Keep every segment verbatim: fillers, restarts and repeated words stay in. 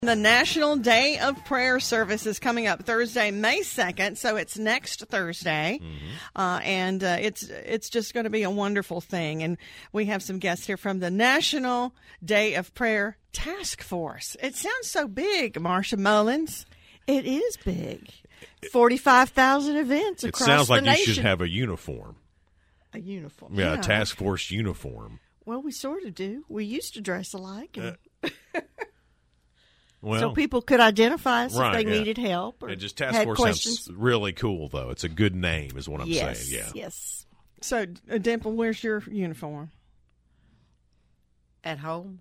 The National Day of Prayer service is coming up Thursday, May second, so it's next Thursday, mm-hmm. uh, and uh, it's it's just going to be a wonderful thing. And we have some guests here from the National Day of Prayer Task Force. It sounds so big, Marsha Mullins. It is big. forty-five thousand events across the nation. It sounds like you should have a uniform. A uniform. Yeah, yeah, a task force uniform. Well, we sort of do. We used to dress alike. And uh, Well, so people could identify us right, if they yeah. needed help or and just task had force questions. Sounds really cool, though. It's a good name, is what I'm yes, saying. Yeah. Yes. So, uh, Dimple, where's your uniform? At home.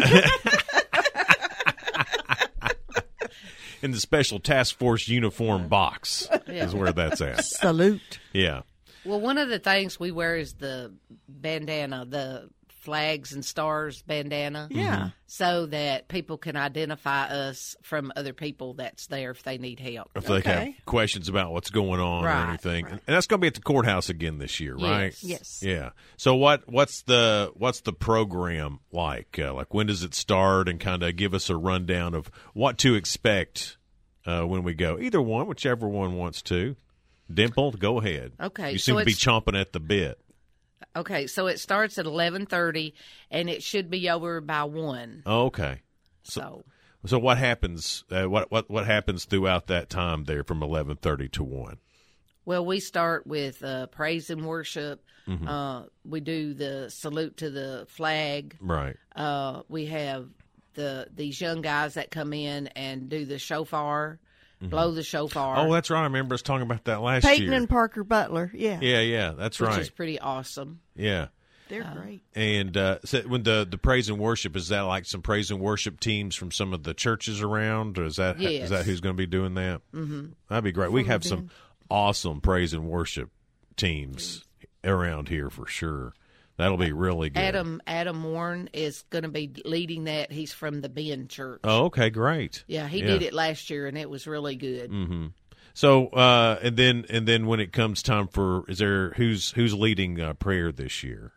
In the special task force uniform box Yeah. is where that's at. Salute. Yeah. Well, one of the things we wear is the bandana, the flags and stars bandana. Yeah. So that people can identify us from other people that's there if they need help. If they Okay. have questions about what's going on Right, or anything, right. and that's going to be at the courthouse again this year, right? Yes. Yes. Yeah. So what what's the what's the program like? Uh, like when does it start? And kind of give us a rundown of what to expect uh, when we go. Either one, whichever one wants to. Dimple, go ahead. Okay, You seem so to be it's- chomping at the bit. Okay, so it starts at eleven thirty, and it should be over by one. Oh, okay. So, So what happens? Uh, what what what happens throughout that time there from eleven thirty to one? well, we start with uh, praise and worship. Mm-hmm. Uh, we do the salute to the flag. Right. Uh, we have the these young guys that come in and do the shofar, blow the shofar. Oh, that's right. I remember us talking about that last Peyton year. and Parker Butler. Yeah. yeah, yeah, that's which right. is pretty awesome. Yeah. They're great. And uh, so when the, the praise and worship, is that like some praise and worship teams from some of the churches around? Or is that Yes. is that who's going to be doing that? Mm-hmm. That'd be great. We have some awesome praise and worship teams around here for sure. That'll be really good. Adam Adam Warren is going to be leading that. He's from the Ben Church. Oh, okay, great. Yeah, he Yeah. did it last year, and it was really good. Mm-hmm. So, uh, and then and then when it comes time for, is there who's who's leading uh, prayer this year?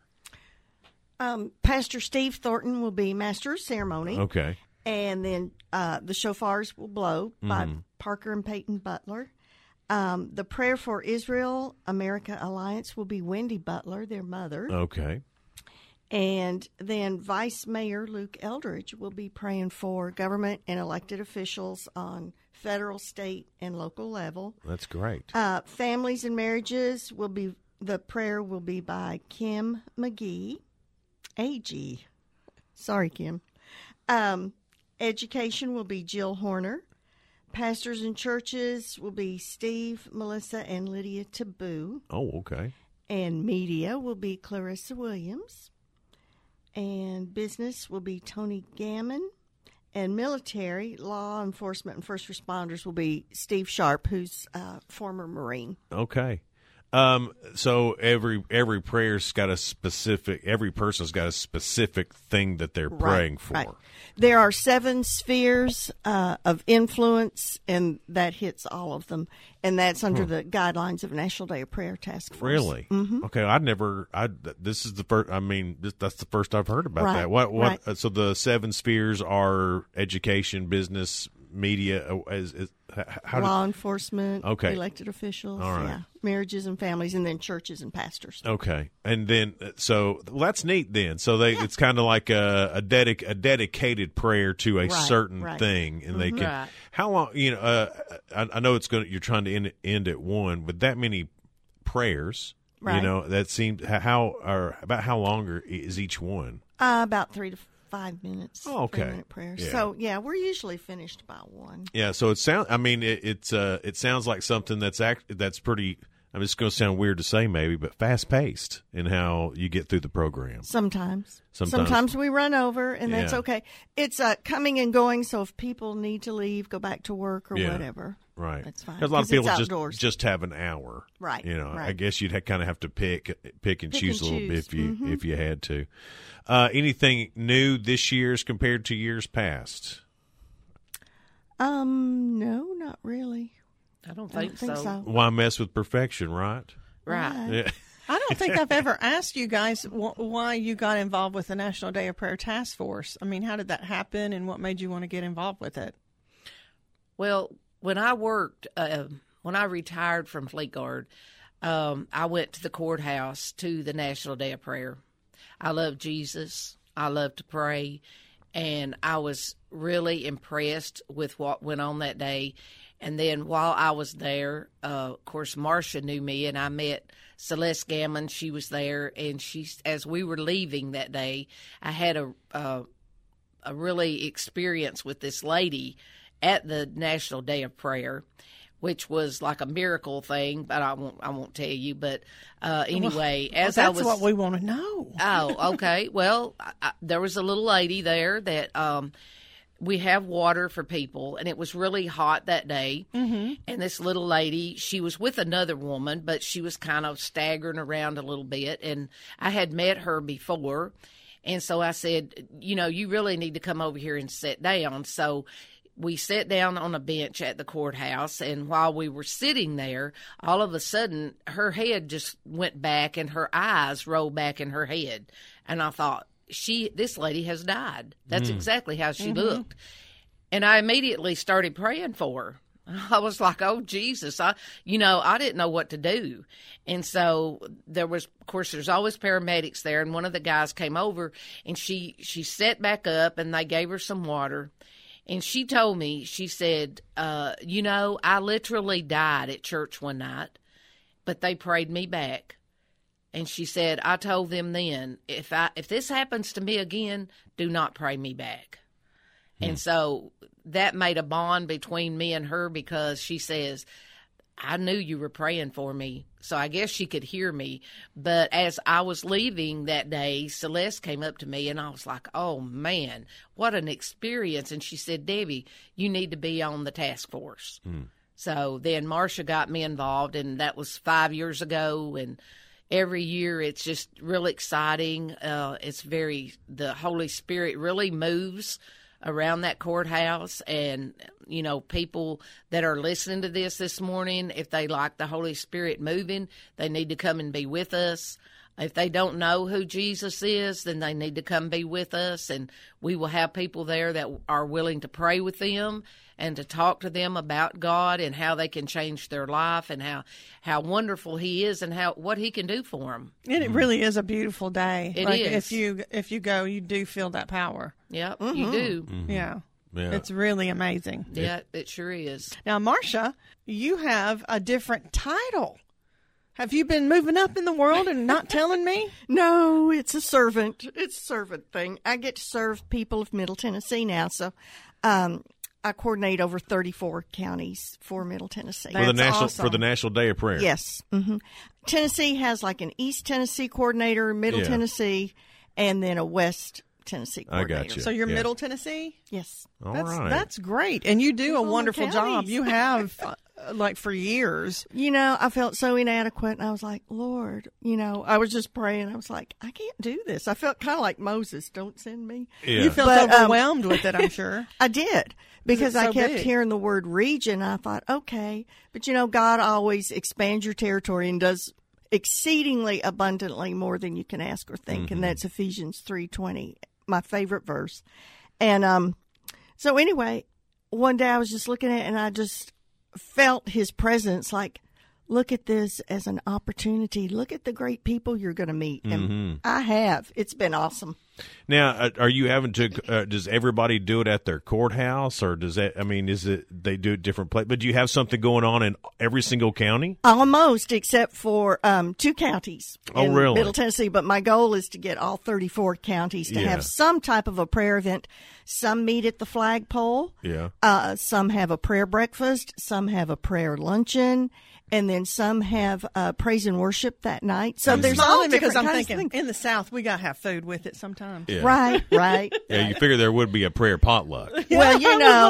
Um, Pastor Steve Thornton will be master of ceremony. Okay. And then uh, the shofars will blow by Mm-hmm. Parker and Peyton Butler. Um, the Prayer for Israel America Alliance will be Wendy Butler, their mother. Okay. And then Vice Mayor Luke Eldridge will be praying for government and elected officials on federal, state, and local level. That's great. Uh, families and marriages will be, the prayer will be by Kim McGee, A G. Sorry, Kim. Um, education will be Jill Horner. Pastors and churches will be Steve, Melissa, and Lydia Taboo. Oh, okay. And media will be Clarissa Williams. And business will be Tony Gammon. And military, law enforcement, and first responders will be Steve Sharp, who's a former Marine. Okay. Um, so every every prayer's got a specific, every person's got a specific thing that they're praying for. Right. There are seven spheres uh, of influence, and that hits all of them. And that's under the guidelines of National Day of Prayer Task Force. Really? Mm-hmm. Okay. I'd never. I. This is the first. I mean, this, that's the first I've heard about Right, that. What? What? right. uh, So the seven spheres are education, business, media. uh, Is, is how? Law do, enforcement, Okay. elected officials, All right. yeah, marriages and families, and then churches and pastors. Okay, and then uh, so well, that's neat. Then so they it's kind of like a a, dedic, a dedicated prayer to a Right, certain right. thing, and they can. Right. How long? You know, uh, I, I know it's going. to You're trying to end, end at one, but that many prayers. You Right. know, that seemed how or about how long are, is each one? Uh, about three to five minutes. Oh, okay. Three-minute prayers. Yeah. So, yeah, we're usually finished by one. Yeah, so it sounds. I mean, it, it's uh, it sounds like something that's act that's pretty. I mean, it's going to sound weird to say maybe, but fast paced in how you get through the program. Sometimes. Sometimes. we run over, and that's Yeah. okay. It's uh, coming and going, so if people need to leave, go back to work or Yeah. whatever. Right. That's fine, Because a lot of 'cause it's people outdoors. just just have an hour. Right, You know, I right. guess you'd ha- kind of have to pick pick and Pick choose and a little bit choose. if you Mhm. if you had to. Uh, anything new this year as compared to years past? Um, no, not really. I don't I think, don't think so. Why mess with perfection, right? Right. Yeah. I don't think I've ever asked you guys wh- why you got involved with the National Day of Prayer Task Force. I mean, how did that happen, and what made you want to get involved with it? Well, when I worked, uh, when I retired from Fleet Guard, um, I went to the courthouse to the National Day of Prayer. I love Jesus. I love to pray, and I was really impressed with what went on that day. And then while I was there, uh, of course, Marcia knew me, and I met Celeste Gammon. She was there, and she, as we were leaving that day, I had a a, a really experience with this lady at the National Day of Prayer, which was like a miracle thing, but I won't I won't tell you. But uh, anyway, well, as that's I was, what we want to know. Oh, okay. Well, I, I, there was a little lady there that. Um, We have water for people, and it was really hot that day. Mm-hmm. And this little lady, she was with another woman, but she was kind of staggering around a little bit. And I had met her before. And so I said, you know, you really need to come over here and sit down. So we sat down on a bench at the courthouse. And while we were sitting there, all of a sudden, her head just went back and her eyes rolled back in her head. And I thought, She, this lady has died. That's mm. exactly how she mm-hmm. looked. And I immediately started praying for her. I was like, oh, Jesus, I, you know, I didn't know what to do. And so there was, of course, there's always paramedics there. And one of the guys came over and she, she sat back up and they gave her some water. And she told me, she said, uh, you know, I literally died at church one night, but they prayed me back. And she said, I told them then, if I if this happens to me again, do not pray me back. Hmm. And so that made a bond between me and her because she says, I knew you were praying for me. So I guess she could hear me. But as I was leaving that day, Celeste came up to me and I was like, oh, man, what an experience. And she said, Debbie, you need to be on the task force. Hmm. So then Marcia got me involved, and that was five years ago. And every year it's just really exciting. Uh, it's very, the Holy Spirit really moves around that courthouse. And, you know, people that are listening to this this morning, if they like the Holy Spirit moving, they need to come and be with us. If they don't know who Jesus is, then they need to come be with us. And we will have people there that are willing to pray with them and to talk to them about God and how they can change their life and how, how wonderful He is and how what He can do for them. And it really is a beautiful day. It like is. If you if you go, you do feel that power. Yep, mm-hmm. you do. Mm-hmm. Yeah. Yeah. It's really amazing. Yeah, it, it sure is. Now, Marcia, you have a different title. Have you been moving up in the world and not telling me? No, it's a servant. It's a servant thing. I get to serve people of Middle Tennessee now, so um, I coordinate over thirty-four counties for Middle Tennessee. For the That's national awesome. for the National Day of Prayer. Yes. Mm-hmm. Tennessee has like an East Tennessee coordinator, Middle Yeah. Tennessee, and then a West Tennessee I coordinator. got you. So you're Yeah. Middle Tennessee? Yes. All that's, right. That's great. And you do a all the wonderful job. counties. You have, uh, like, for years. You know, I felt so inadequate, and I was like, Lord, you know, I was just praying. I was like, I can't do this. I felt kind of like Moses, don't send me. Yeah. You felt But, um, overwhelmed with it, I'm sure. I did, because it's I so kept big. hearing the word region. I thought, okay. But, you know, God always expands your territory and does exceedingly abundantly more than you can ask or think. Mm-hmm. And that's Ephesians three twenty, my favorite verse. And um, so anyway, one day I was just looking at it, and I just felt His presence, like, look at this as an opportunity. Look at the great people you're going to meet. And Mm-hmm. I have. It's been awesome. Now, uh, are you having to? Uh, does everybody do it at their courthouse, or does that? I mean, is it they do it different places? But do you have something going on in every single county? Almost, except for um, two counties Oh, in really? Middle Tennessee. But my goal is to get all thirty-four counties to Yeah. have some type of a prayer event. Some meet at the flagpole. Yeah. Uh, some have a prayer breakfast. Some have a prayer luncheon. And then some have uh, praise and worship that night. So I'm there's all smiling different because I'm kinds of thinking, things. in the South, we got to have food with it sometimes. Yeah. Right, right. Yeah, you figure there would be a prayer potluck. Well, you I would know, love it.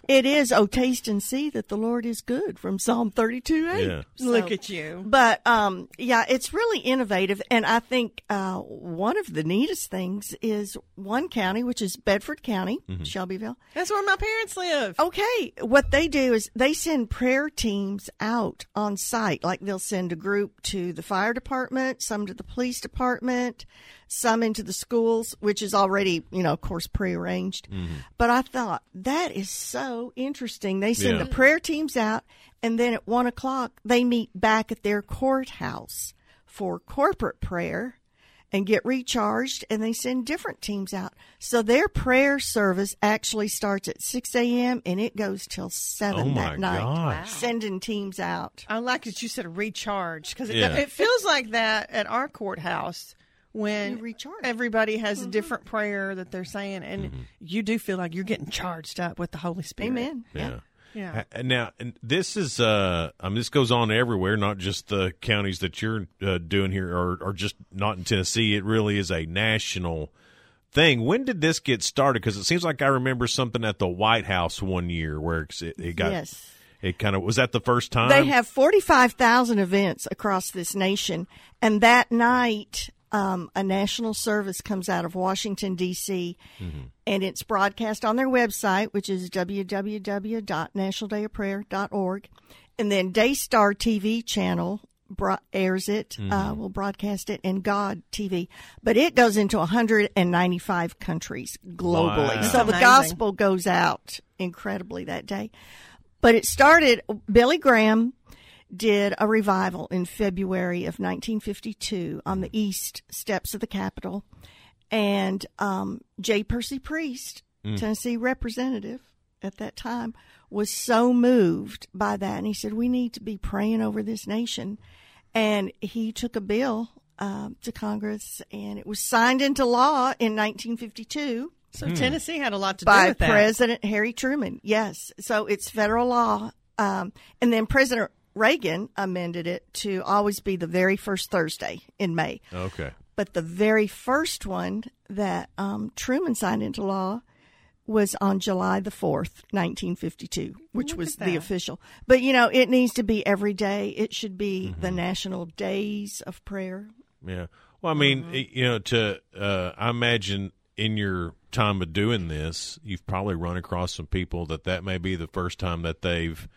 It is, oh, taste and see that the Lord is good from Psalm thirty-two eight. Yeah. So- Look at you. But, um, yeah, it's really innovative. And I think uh, one of the neatest things is one county, which is Bedford County, Shelbyville. That's where my parents live. Okay, what they do is they send prayer teams out on site. Like they'll send a group to the fire department, some to the police department, some into the schools, which is already, you know, of course, prearranged. Mm-hmm. But I thought that is so interesting. They send Yeah. the prayer teams out, and then at one o'clock they meet back at their courthouse for corporate prayer and get recharged, and they send different teams out. So their prayer service actually starts at six a.m. and it goes till seven Oh, my that night, gosh. sending teams out. I like that you said recharge because it, Yeah. it feels like that at our courthouse when You recharge. everybody has Mm-hmm. a different prayer that they're saying, and you do feel like you're getting charged up with the Holy Spirit. Amen. Yeah. Yeah. Ha- Now, and this is, uh, I mean, this goes on everywhere, not just the counties that you're uh, doing here, or, or just not in Tennessee. It really is a national thing. When did this get started? Because it seems like I remember something at the White House one year where it, it got, Yes. it kind of, was that the first time? They have forty-five thousand events across this nation, and that night um, a national service comes out of Washington, D C, Mm-hmm. and it's broadcast on their website, which is w w w dot national day of prayer dot org. And then Daystar T V channel bro- airs it, Mm-hmm. uh, will broadcast it, and God T V. But it goes into one hundred ninety-five countries globally. Wow. So the Amazing. gospel goes out incredibly that day. But it started, Billy Graham did a revival in February of nineteen fifty-two on the east steps of the Capitol. And um, J. Percy Priest, Tennessee representative at that time, was so moved by that. And he said, we need to be praying over this nation. And he took a bill um, to Congress, and it was signed into law in nineteen fifty-two. So Tennessee had a lot to do By with that. President Harry Truman, yes. So it's federal law. Um, and then President Reagan amended it to always be the very first Thursday in May. Okay. But the very first one that um, Truman signed into law was on July the fourth, nineteen fifty-two, which Look was at the that. official. But, you know, it needs to be every day. It should be Mm-hmm. the National Days of Prayer. Yeah. Well, I mean, Mm-hmm. it- you know, to uh, I imagine in your time of doing this, you've probably run across some people that that may be the first time that they've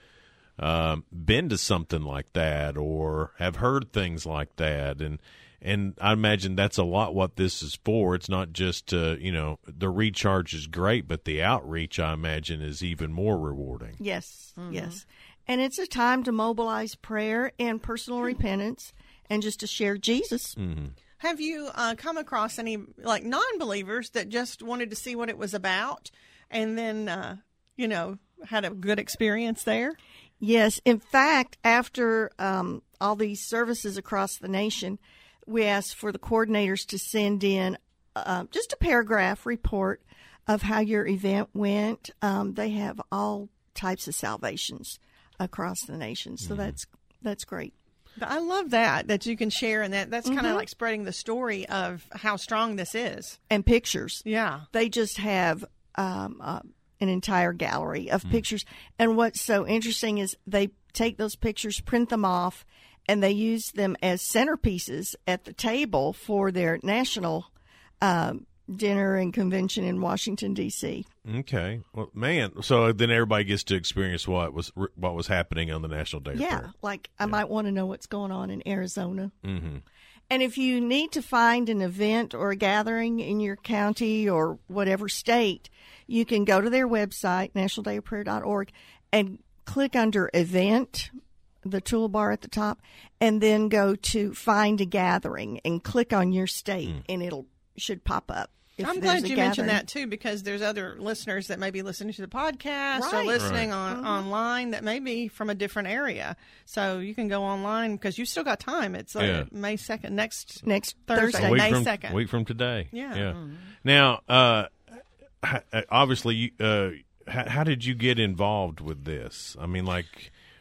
um, been to something like that or have heard things like that, and and I imagine that's a lot what this is for. It's not just uh, you know, the recharge is great, but the outreach, I imagine, is even more rewarding. Yes, yes. And it's a time to mobilize prayer and personal repentance and just to share Jesus. Have you uh, come across any like non-believers that just wanted to see what it was about, and then uh, you know had a good experience there? Yes. In fact, after um, all these services across the nation, we asked for the coordinators to send in uh, just a paragraph report of how your event went. Um, they have all types of salvations across the nation, so that's that's great. I love that that you can share, and that that's kind Mm-hmm. of like spreading the story of how strong this is. And pictures. Yeah. They just have um, uh, an entire gallery of pictures. And what's so interesting is they take those pictures, print them off, and they use them as centerpieces at the table for their national um, dinner and convention in Washington, D C Okay. Well, man. So then everybody gets to experience what was what was happening on the National Day of Yeah, Prayer. like I might want to know what's going on in Arizona. Mm-hmm. And if you need to find an event or a gathering in your county or whatever state, you can go to their website, national day of prayer dot org, and click under Event, the toolbar at the top, and then go to Find a Gathering and click on your state, and it'll should pop up. if I'm there's glad a you mentioned gathering. that too, because there's other listeners that may be listening to the podcast or Right. listening on online that may be from a different area. So you can go online because you still got time. It's like Yeah. May second, next Next Thursday, Thursday. A week May from, second. week from today. Yeah. Yeah. Now, uh, h- obviously, you, uh, how, how did you get involved with this? I mean, like,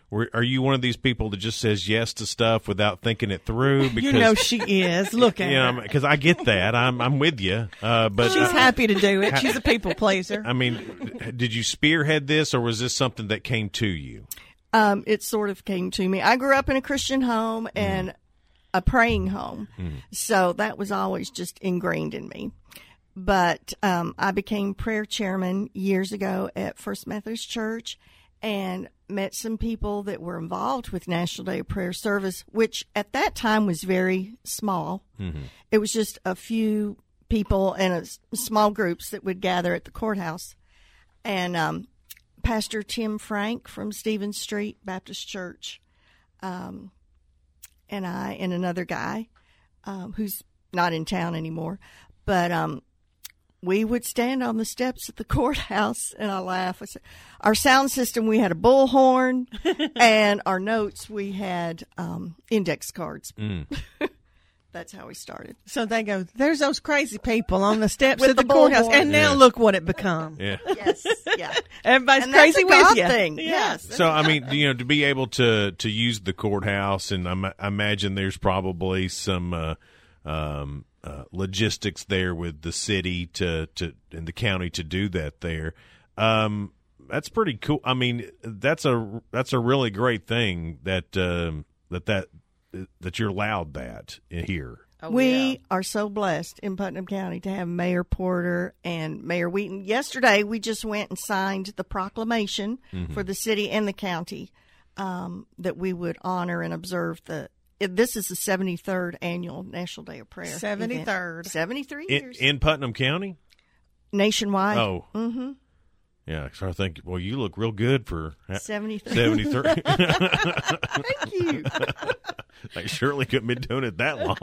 Were, are you one of these people that just says yes to stuff without thinking it through? Because, You know she is. Look at you her. know, because I get that. I'm I'm with you. Uh, but She's uh, happy to do it. She's a people pleaser. I mean, did you spearhead this, or was this something that came to you? Um, it sort of came to me. I grew up in a Christian home and a praying home, so that was always just ingrained in me. But um, I became prayer chairman years ago at First Methodist Church and met some people that were involved with National Day of Prayer Service, which at that time was very small. Mm-hmm. It was just a few people and a, small groups that would gather at the courthouse. And um, Pastor Tim Frank from Stevens Street Baptist Church um, and I and another guy um, who's not in town anymore, but um, we would stand on the steps at the courthouse, and I laugh. I said, our sound system, we had a bullhorn, and our notes, we had um, index cards. Mm. That's how we started. So they go, there's those crazy people on the steps With of the, the courthouse, bullhorn. and now Yeah. look what it become. Yeah. Yes, yeah. Everybody's And crazy that's a God with you. thing. Yeah. Yes. So I mean, you know, to be able to to use the courthouse, and I, ma- I imagine there's probably some uh, um, uh, logistics there with the city to to and the county to do that there. Um, that's pretty cool. I mean, that's a that's a really great thing that um, that that that you're allowed that here. Oh, we yeah. are so blessed in Putnam County to have Mayor Porter and Mayor Wheaton. Yesterday, we just went and signed the proclamation Mm-hmm. for the city and the county um, that we would honor and observe the. This is the seventy-third annual National Day of Prayer. seventy-third. event. seventy-three In, years. in Putnam County? Nationwide. Oh. Mm-hmm. Yeah, so I think, well, you look real good for seventy-three. seventy-three. Thank you. They surely couldn't be doing it that long.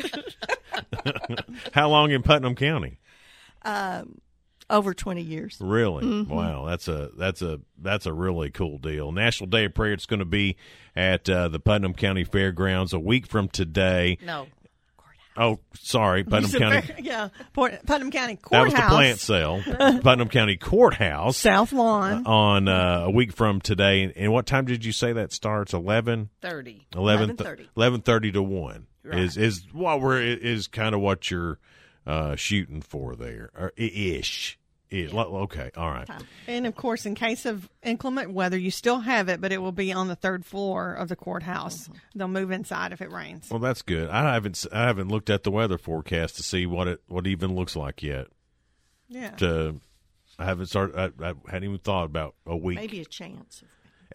How long in Putnam County? Um, over twenty years. Really? Mm-hmm. Wow, that's a that's a that's a really cool deal. National Day of Prayer. It's going to be at uh, the Putnam County Fairgrounds a week from today. No. Oh, sorry, Putnam So County. very- yeah, Port, Putnam County That was Courthouse. the plant sale. Putnam County Courthouse South Lawn. on uh, a week from today. And what time did you say that starts? Eleven. thirty. eleven thirty. eleven thirty to one Right. is is what we're is kind of what you're uh, shooting for there, or i- ish. Is okay, all right. And of course, in case of inclement weather, you still have it, but it will be on the third floor of the courthouse. They'll move inside if it rains. Well, that's good. I haven't s- I haven't looked at the weather forecast to see what it what it even looks like yet. Yeah. To I haven't started. I, I hadn't even thought about a week. Maybe a chance.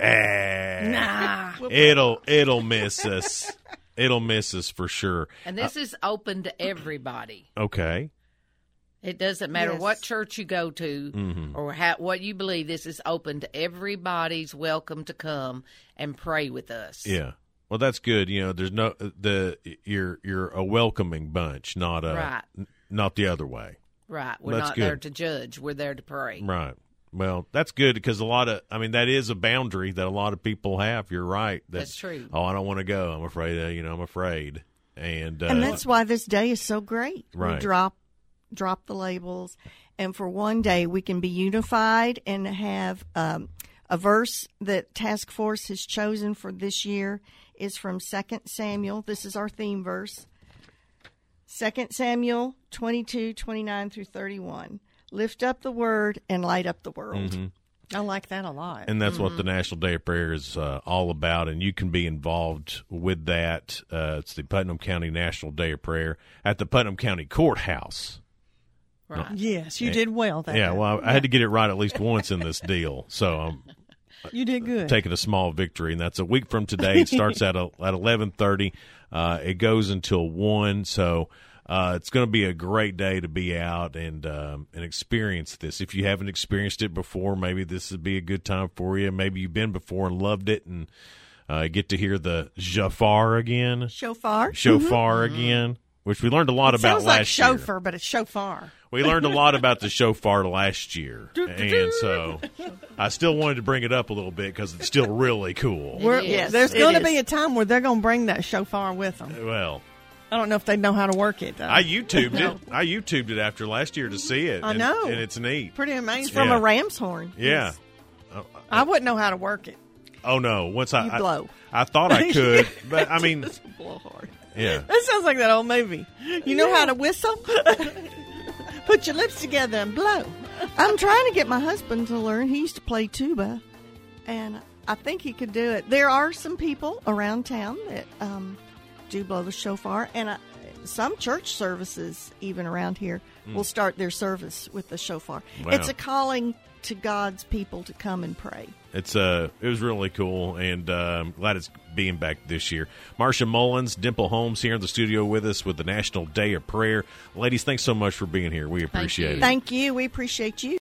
Eh, Nah. it'll it'll miss us. It'll miss us for sure. And this is open to everybody. Okay. It doesn't matter Yes. what church you go to Mm-hmm. or how, what you believe. This is open to everybody's welcome to come and pray with us. Yeah. Well, that's good. You know, there's no the you're you're a welcoming bunch, not a Right. n- not the other way. Right. We're That's not good. there to judge. We're there to pray. Right. Well, that's good because a lot of I mean that is a boundary that a lot of people have. You're right. That, That's true. Oh, I don't want to go. I'm afraid. Uh, you know, I'm afraid. And uh, And that's why this day is so great. Right. We drop drop the labels, and for one day we can be unified and have um, a verse that Task Force has chosen for this year is from Second Samuel. This is our theme verse. Second Samuel twenty-two, twenty-nine through thirty-one. Lift up the word and light up the world. Mm-hmm. I like that a lot. And that's what the National Day of Prayer is uh, all about, and you can be involved with that. Uh, it's the Putnam County National Day of Prayer at the Putnam County Courthouse. Right. Yes, you did well. That Yeah, day. well, I, I had to get it right at least once in this deal, so I'm you did good. taking a small victory, and that's a week from today. It starts at a, at eleven thirty. Uh, it goes until one, so uh, it's going to be a great day to be out and um, and experience this. If you haven't experienced it before, maybe this would be a good time for you. Maybe you've been before and loved it, and uh, get to hear the Jafar again, Shofar. shofar again, which we learned a lot about Sounds like last year. chauffeur, but it's shofar. We learned a lot about the shofar last year, and so I still wanted to bring it up a little bit because it's still really cool. We're- is. yeah, there's It going to is. be a time where they're going to bring that shofar with them. Well, I don't know if they know how to work it, though. I YouTubed it. I YouTubed it after last year to see it. I and- know. and it's neat. Pretty amazing. From Yeah. a ram's horn. Yeah, I wouldn't know how to work it. Oh no! Once I You I- blow. I, thought I could, but I mean, Just blow hard. yeah. That sounds like that old movie. You know how to whistle? Put your lips together and blow. I'm trying to get my husband to learn. He used to play tuba, and I think he could do it. There are some people around town that um, do blow the shofar, and I, some church services, even around here, will start their service with the shofar. Wow. It's a calling to God's people to come and pray. It's uh, it was really cool, and uh, I'm glad it's being back this year. Marcia Mullins, Dimple Holmes here in the studio with us with the National Day of Prayer. Ladies, thanks so much for being here. We appreciate you. it. Thank you. We appreciate you.